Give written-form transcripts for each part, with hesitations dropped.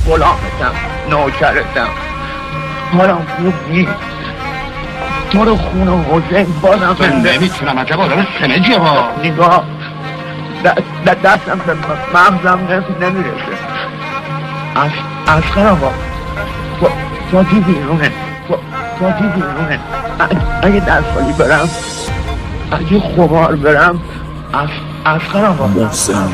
غلامتم، نوکرتم. حالم خوب نیست. تو رو خونه حسین بازم من نمیتونم عجبا داره خنجیه با نگاه دستم به مغزم نمیرسه. عسکر آقا فاتی بیرونه. اگه دستخالی برم، اگه خمار برم، عسکر آقا محسن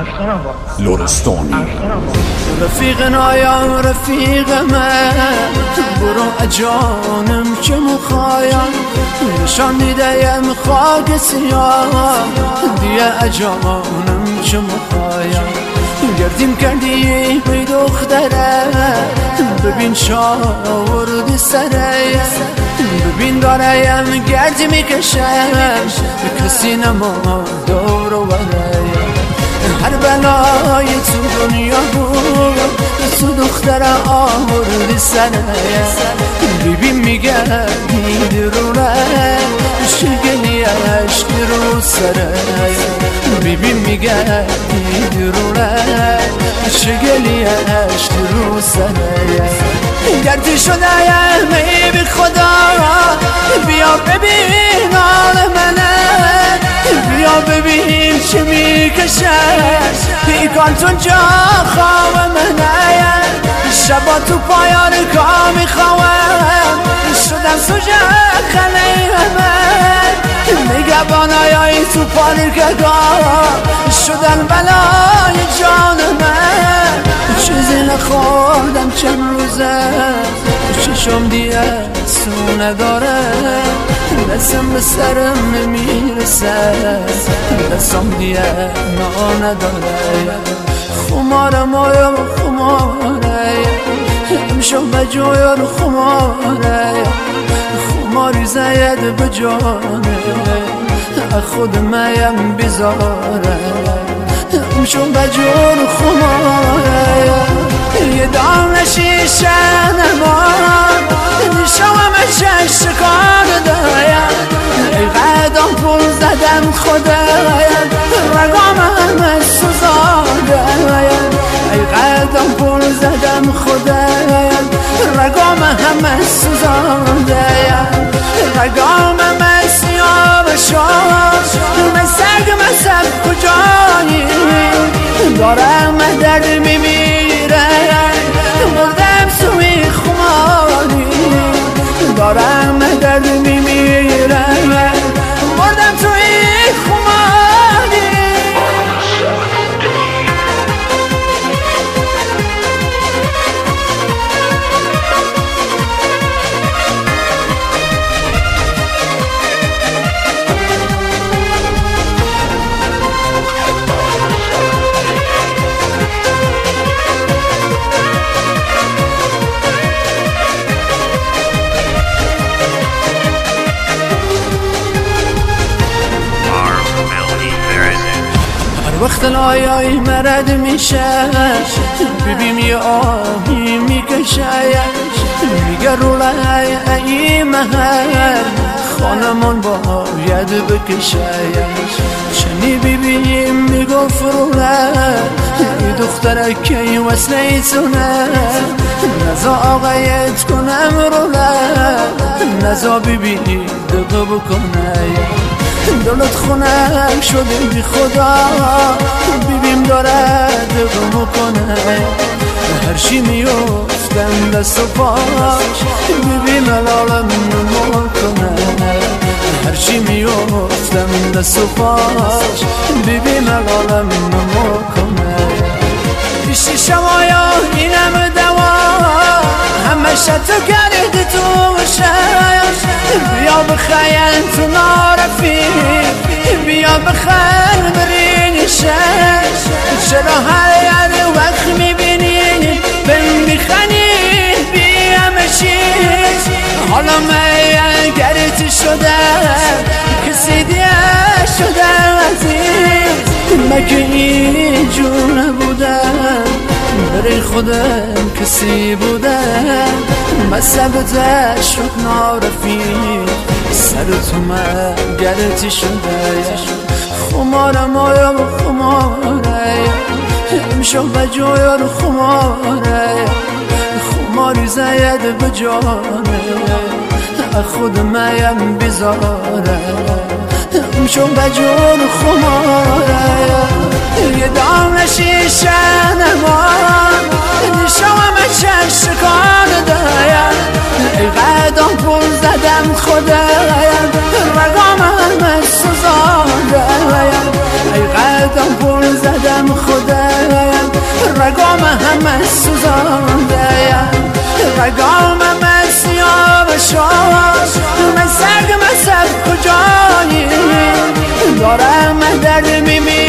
لرستانی. رفیق نایم رفیق من، برو اجانم که مخایم نشان دیدیم خاک سیاه، دیگه اجانم که مخایم گردیم کردی بی دختره، ببین شاوردی سره، ببین داریم گردی میکشم کسی نما دور و برایم. هر بلای تو دنیا بود تو دختره آوردی سره، ببین میگردی درونه شگلی عشق رو سره، ببین میگردی درونه شگلی عشق رو سره. گردی شده می بی خدا بیا ببین حال منه، بیا ببین چه میکشه پیکانتون جا خواب منه. شبا تو پایان کار میخواهم شدم سوژه خنه من، نگهبانای تو پارکگاه شدن بلای جان من. چیزی نخوردم چند روزه چشم دیگه سو نداره، دستم به سرم نمیرسه دستم دیگه نا نداره. خمارم آیا خماره امشب بجایا رو خماره، خماری زید بجانه خود میم بزاره. امشب بجا رو خماره یه دام نشیشه نمان نشوام شکار دایم، ای قدم پول زدم خدایم رگام همه سوزاندایم، ای قدم پول زدم خدایم رگام همه سوزاندایم، رگام همه سیاه شد من سگ مصب کجایی دارم درد میمیره، مردم سوی خماری دارم درد میمیره، مردم توی خماری. وقت لایای مرد میشه ببین یه آهی میکشه، میگه رولای ای محل خانمان باید بکشه. چنی ببینیم میگفت رولای ای دختره که وصله تونه، نزا آقایت کنم رولای نزا ببینی دقه بکنه. دلت خونک شده بی خدا ببین داره دقه میکنه، هرچی میفتم دست و پاش ببین الالم نمکنه، هرچی میفتم دست و پاش ببین الالم نمکنه. پیشی شمایا اینم دوا همه شتو کرده تو شش، بیا بخیل تو نارفی بیا بخیل برین شش، چرا هر وقت میبینی بهم میخنی بیا مشیش. حالا من گرت شده کسی دیگه شده عزیز، مگه اینجور نبودم برای خودم کسی بودم، مصبت شد نارفیق سر تو من گرتی شده. خمارم آیا خماره شو بجور خماره خماری زید بجانه خود مایم بزاره شو بجور خماره یه دام شیشه نمان نشوام شکار دایم ای قدم پول زدم خدایم رگام همه سوزانده ای قدم پول زدم خدایم رگام همه سوزانده رگام همه سیاه شد من سگ مسد کجایی دارم درد میمی